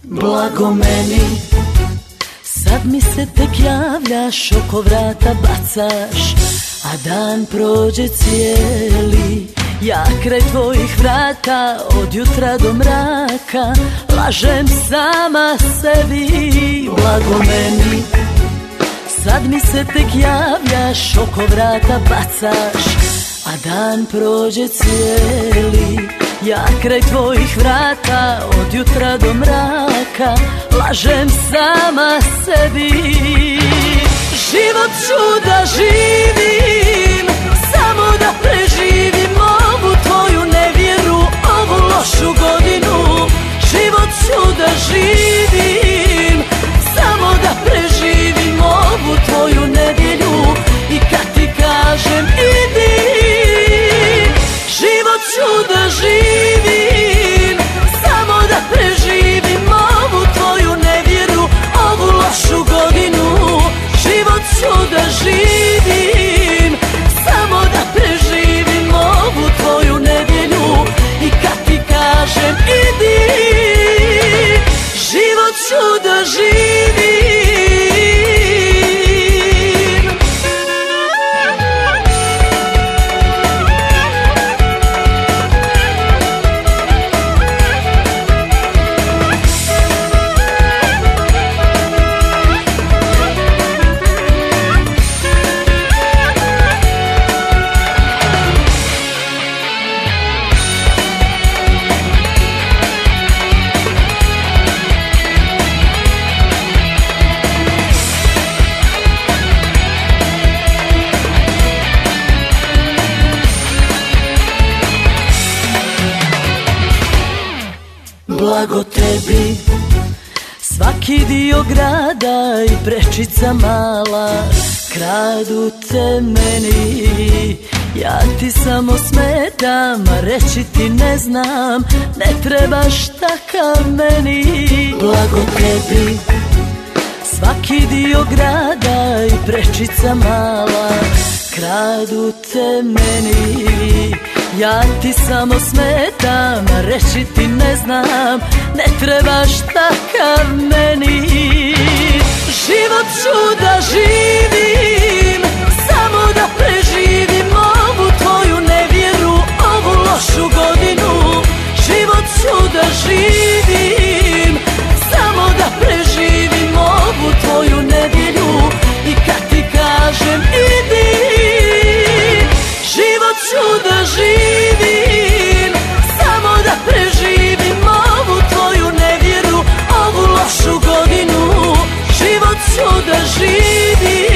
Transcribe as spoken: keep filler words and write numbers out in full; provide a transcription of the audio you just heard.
Blago meni, sad mi se tek javljaš, oko vrata bacaš, a dan prođe cijeli. Ja kraj tvojih vrata od jutra do mraka lažem sama sebi. Blago meni, sad mi se tek javljaš, oko vrata bacaš, a dan prođe cijeli. Ja kraj tvojih vrata od jutra do mraka lažem sama sebi. Život ću da živim, samo da preživim ovu tvoju nevjeru, ovu lošu godinu. Život ću da živim, samo da preživim ovu tvoju nedjelju. I kad ti kažem idi, život ću da živim, samo da preživim ovu tvoju nevjeru, ovu lošu godinu. Život ću da živim, samo da preživim ovu tvoju nedjelju. I kad ti kažem idi, život ću da živim. Blago tebi, svaki dio grada i prečica mala kradu te meni. Ja ti samo smetam, a reći ti ne znam, ne trebaš takav meni. Blago tebi, svaki dio grada i prečica mala kradu te meni. Ja ti samo smetam, a reći ti ne znam, ne trebaš takav meni. Život ću da živim, samo da preživim ovu tvoju nevjeru, ovu lošu godinu. Život ću da živim, samo da preživim ovu tvoju nedjelju. I kad ti kažem idi, život ću da živim, samo da preživim ovu tvoju nevjeru, ovu lošu godinu. Život ću da živim.